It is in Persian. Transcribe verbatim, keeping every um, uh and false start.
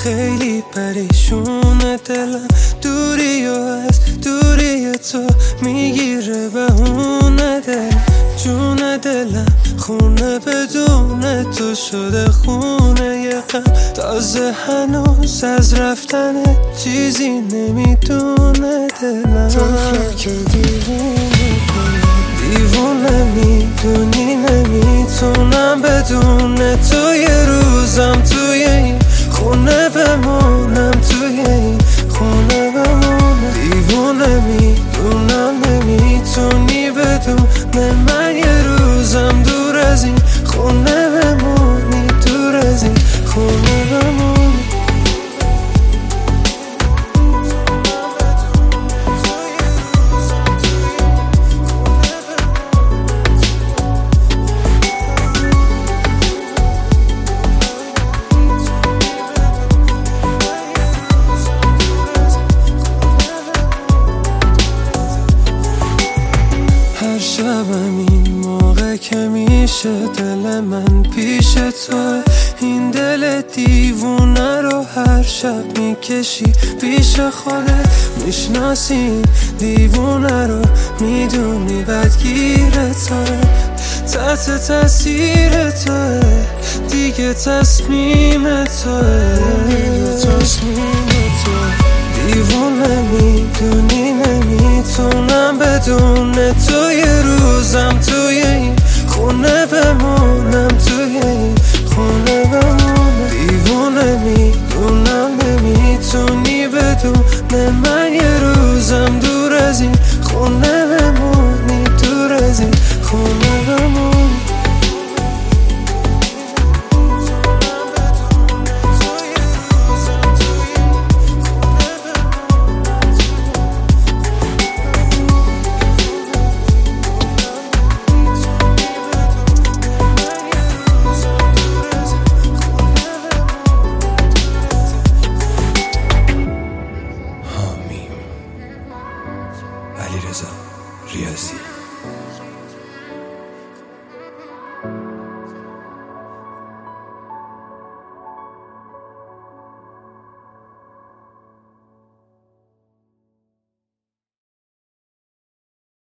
خیلی پریشونه دلم، دوری و از دوری تو میگیره بهونه دل، جون دلم خونه بدون تو شده خونه یه غم، تازه هنوز از رفتن چیزی نمیدونه دلم. تو فلک دیوونه دیوونه میدونی نمیتونم بدون تو یه روزم توی این خونه بمونم، توی این خونه بمونم. دیوونه میدونم نمیتونی بدون من یه روزم دور از این خونه بمونی، دور از این خونه بمونی. هر شبم این موقع که میشه دل من پیش تو، این دل دیوونه رو هر شب میکشی پیش خودت، میشناسی دیوونه رو میدونی بدگیر توه، تحت تاثیر توه دیگه تصمیم توه.